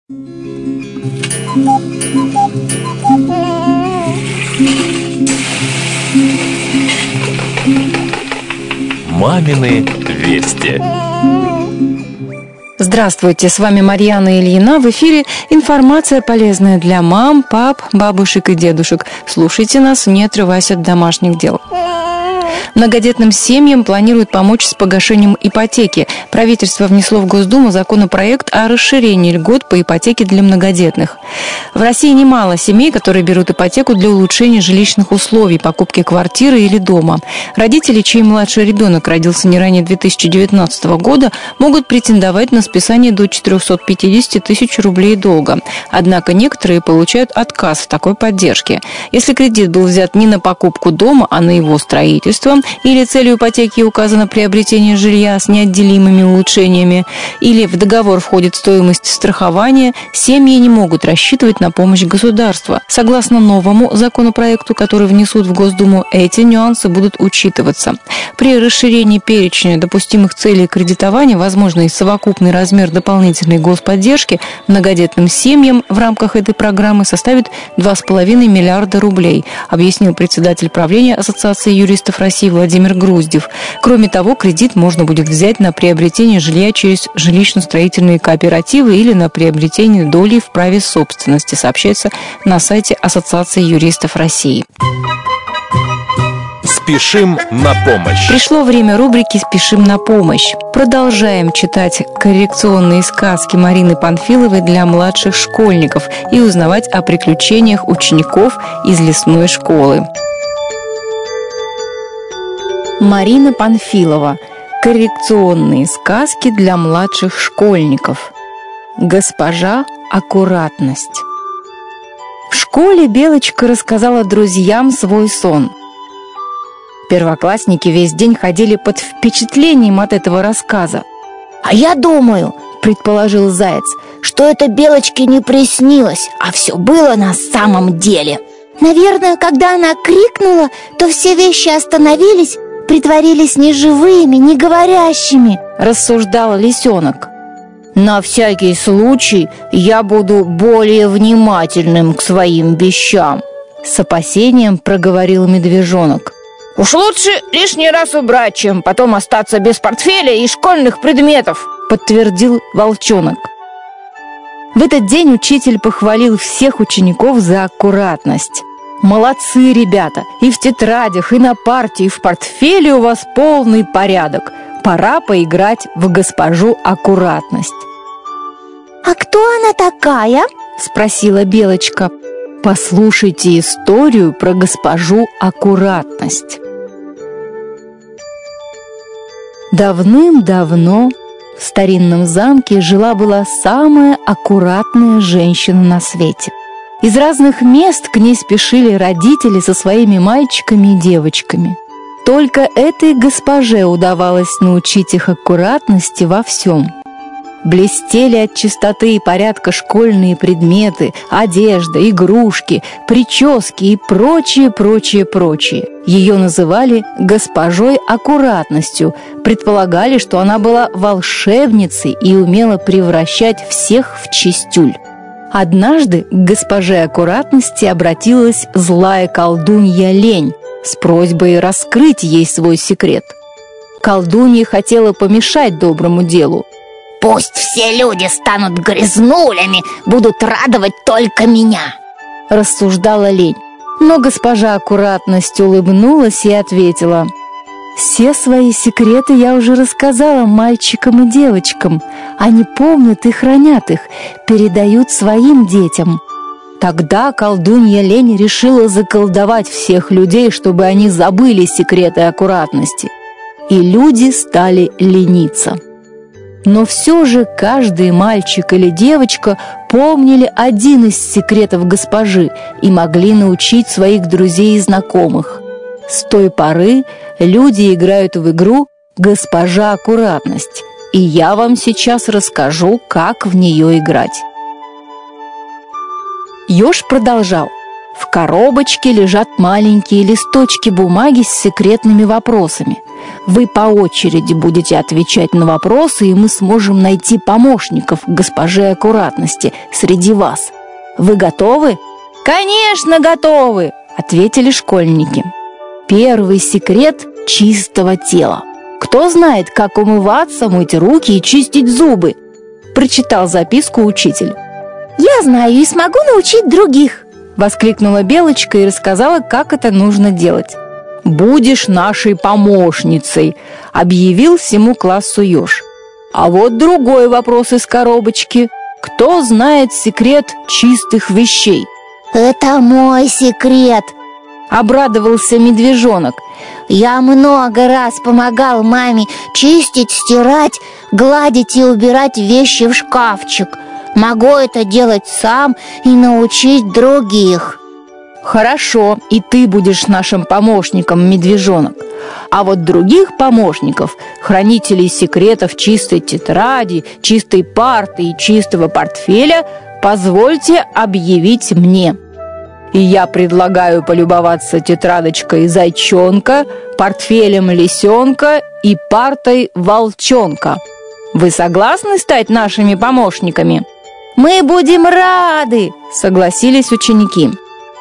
Мамины вести. Здравствуйте, с вами Марьяна Ильина. В эфире информация, полезная для мам, пап, бабушек и дедушек. Слушайте нас, не отрываясь от домашних дел. Многодетным семьям планируют помочь с погашением ипотеки. Правительство внесло в Госдуму законопроект о расширении льгот по ипотеке для многодетных. В России немало семей, которые берут ипотеку для улучшения жилищных условий, покупки квартиры или дома. Родители, чей младший ребенок родился не ранее 2019 года, могут претендовать на списание до 450 тысяч рублей долга. Однако некоторые получают отказ в такой поддержке. Если кредит был взят не на покупку дома, а на его строительство, или целью ипотеки указано приобретение жилья с неотделимыми улучшениями, или в договор входит стоимость страхования, семьи не могут рассчитывать на помощь государства. Согласно новому законопроекту, который внесут в Госдуму, эти нюансы будут учитываться. При расширении перечня допустимых целей кредитования возможно и совокупный размер дополнительной господдержки многодетным семьям в рамках этой программы составит 2,5 миллиарда рублей, объяснил председатель правления Ассоциации юристов России Владимир Груздев. Кроме того, кредит можно будет взять на приобретение жилья через жилищно-строительные кооперативы или на приобретение доли в праве собственности, сообщается на сайте Ассоциации юристов России. Спешим на помощь. Пришло время рубрики «Спешим на помощь». Продолжаем читать коррекционные сказки Марины Панфиловой для младших школьников и узнавать о приключениях учеников из лесной школы. Марина Панфилова. Коррекционные сказки для младших школьников. Госпожа Аккуратность. В школе Белочка рассказала друзьям свой сон. Первоклассники весь день ходили под впечатлением от этого рассказа. «А я думаю, — предположил Заяц, — что это Белочке не приснилось, а все было на самом деле. Наверное, когда она крикнула, то все вещи остановились, притворились не живыми, не говорящими», — рассуждал лисенок. «На всякий случай я буду более внимательным к своим вещам», — с опасением проговорил медвежонок. «Уж лучше лишний раз убрать, чем потом остаться без портфеля и школьных предметов», — подтвердил волчонок. В этот день учитель похвалил всех учеников за аккуратность. «Молодцы, ребята! И в тетрадях, и на парте, и в портфеле у вас полный порядок. Пора поиграть в госпожу Аккуратность». «А кто она такая?» — спросила Белочка. Послушайте историю про госпожу Аккуратность. Давным-давно в старинном замке жила-была самая аккуратная женщина на свете. Из разных мест к ней спешили родители со своими мальчиками и девочками. Только этой госпоже удавалось научить их аккуратности во всем. Блестели от чистоты и порядка школьные предметы, одежда, игрушки, прически и прочее. Ее называли госпожой Аккуратностью, предполагали, что она была волшебницей и умела превращать всех в чистюль. Однажды к госпоже Аккуратности обратилась злая колдунья Лень с просьбой раскрыть ей свой секрет. Колдунья хотела помешать доброму делу. «Пусть все люди станут грязнулями, будут радовать только меня», — рассуждала Лень. Но госпожа Аккуратность улыбнулась и ответила: «Все свои секреты я уже рассказала мальчикам и девочкам. Они помнят и хранят их, передают своим детям». Тогда колдунья Лень решила заколдовать всех людей, чтобы они забыли секреты аккуратности. И люди стали лениться. Но все же каждый мальчик или девочка помнили один из секретов госпожи и могли научить своих друзей и знакомых. С той поры люди играют в игру «Госпожа Аккуратность», и я вам сейчас расскажу, как в нее играть. Еж продолжал. В коробочке лежат маленькие листочки бумаги с секретными вопросами. Вы по очереди будете отвечать на вопросы, и мы сможем найти помощников госпоже аккуратности среди вас. Вы готовы? «Конечно, готовы!» – ответили школьники. Первый секрет чистого тела. Кто знает, как умываться, мыть руки и чистить зубы? Прочитал записку учитель. «Я знаю и смогу научить других!» – воскликнула Белочка и рассказала, как это нужно делать. «Будешь нашей помощницей», – объявил всему классу еж. А вот другой вопрос из коробочки. Кто знает секрет чистых вещей? «Это мой секрет!» – обрадовался медвежонок. «Я много раз помогал маме чистить, стирать, гладить и убирать вещи в шкафчик. Могу это делать сам и научить других». «Хорошо, и ты будешь нашим помощником, медвежонок. А вот других помощников, хранителей секретов чистой тетради, чистой парты и чистого портфеля, позвольте объявить мне. И я предлагаю полюбоваться тетрадочкой зайчонка, портфелем лисенка и партой волчонка. Вы согласны стать нашими помощниками?» «Мы будем рады!» – согласились ученики.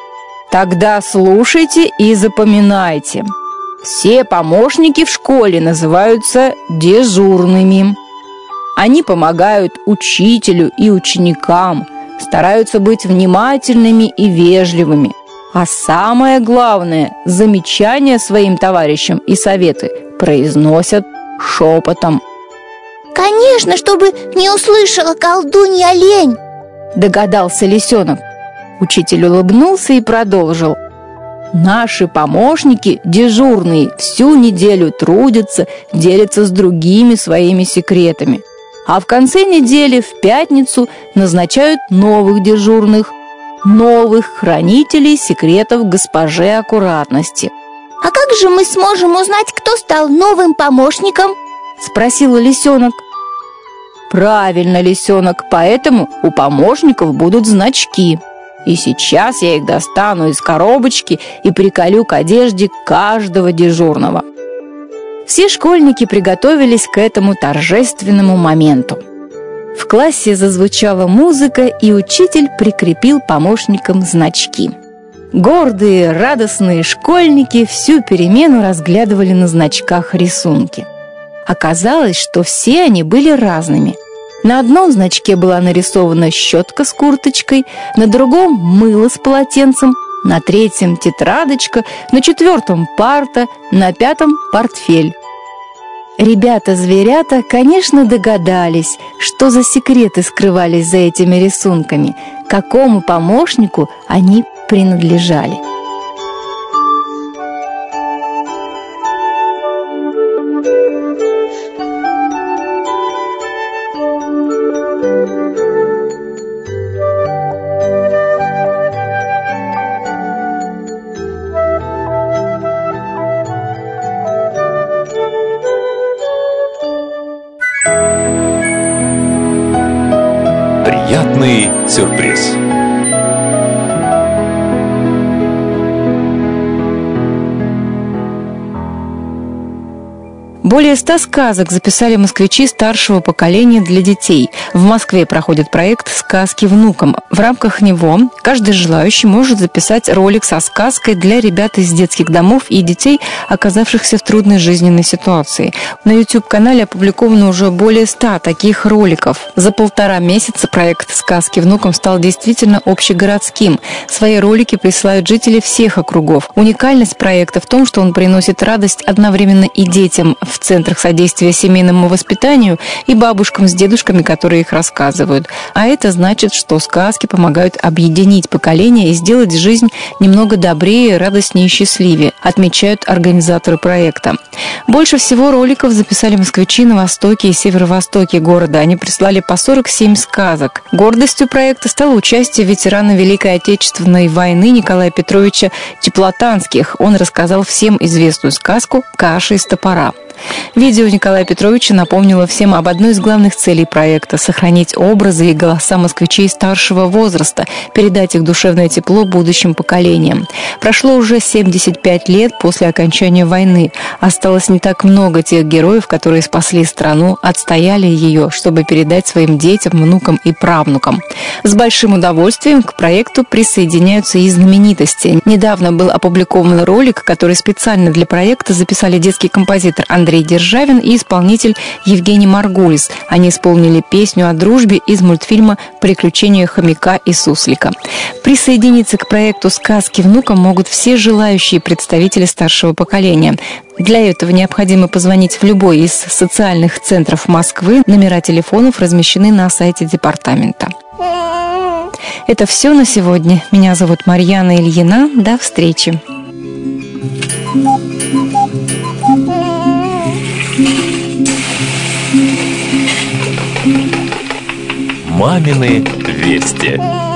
Тогда слушайте и запоминайте. Все помощники в школе называются дежурными. Они помогают учителю и ученикам, стараются быть внимательными и вежливыми. А самое главное, замечания своим товарищам и советы произносят шепотом. «Конечно, чтобы не услышала колдунья лень!» – догадался лисенок. Учитель улыбнулся и продолжил. Наши помощники, дежурные, всю неделю трудятся, делятся с другими своими секретами. А в конце недели, в пятницу, назначают новых дежурных, новых хранителей секретов госпоже аккуратности. «А как же мы сможем узнать, кто стал новым помощником?» – спросил лисенок. Правильно, лисенок, поэтому у помощников будут значки. И сейчас я их достану из коробочки и приколю к одежде каждого дежурного. Все школьники приготовились к этому торжественному моменту. В классе зазвучала музыка, и учитель прикрепил помощникам значки. Гордые, радостные школьники всю перемену разглядывали на значках рисунки. Оказалось, что все они были разными. На одном значке была нарисована щетка с курточкой, на другом мыло с полотенцем, на третьем тетрадочка, на четвертом парта, на пятом портфель. Ребята-зверята, конечно, догадались, что за секреты скрывались за этими рисунками, какому помощнику они принадлежали. Приятный сюрприз. Более 100 сказок записали москвичи старшего поколения для детей. В Москве проходит проект «Сказки внукам». В рамках него каждый желающий может записать ролик со сказкой для ребят из детских домов и детей, оказавшихся в трудной жизненной ситуации. На YouTube-канале опубликовано уже более 100 таких роликов. За 1,5 месяца проект «Сказки внукам» стал действительно общегородским. Свои ролики присылают жители всех округов. Уникальность проекта в том, что он приносит радость одновременно и детям в центрах содействия семейному воспитанию и бабушкам с дедушками, которые их рассказывают. А это значит, что сказки помогают объединить поколения и сделать жизнь немного добрее, радостнее и счастливее, отмечают организаторы проекта. Больше всего роликов записали москвичи на востоке и северо-востоке города. Они прислали по 47 сказок. Гордостью проекта стало участие ветерана Великой Отечественной войны Николая Петровича Теплотанских. Он рассказал всем известную сказку «Каша из топора». Видео Николая Петровича напомнило всем об одной из главных целей проекта – сохранить образы и голоса москвичей старшего возраста, передать их душевное тепло будущим поколениям. Прошло уже 75 лет после окончания войны. Осталось не так много тех героев, которые спасли страну, отстояли ее, чтобы передать своим детям, внукам и правнукам. С большим удовольствием к проекту присоединяются и знаменитости. Недавно был опубликован ролик, который специально для проекта записали детский композитор Андрей Державин и исполнитель Евгений Маргулис. Они исполнили песню о дружбе из мультфильма «Приключения хомяка и суслика». Присоединиться к проекту «Сказки внукам» могут все желающие представители старшего поколения. Для этого необходимо позвонить в любой из социальных центров Москвы. Номера телефонов размещены на сайте департамента. Это все на сегодня. Меня зовут Марьяна Ильина. До встречи. Мамины вести.